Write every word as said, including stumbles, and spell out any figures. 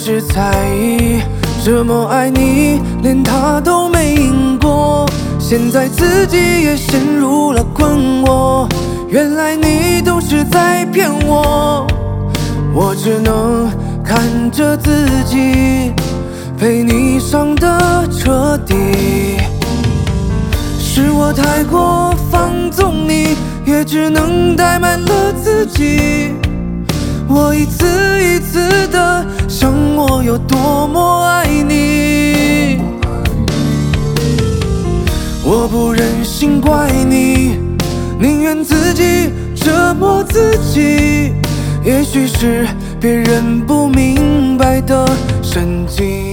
是猜疑，这么爱你，连他都没赢过。现在自己也陷入了困惑，原来你都是在骗我。我只能看着自己被你伤得彻底，是我太过放纵你，也只能怠慢了自己。我一次一次的想我有多么爱你，我不忍心怪你，宁愿自己折磨自己。也许是别人不明白的神经。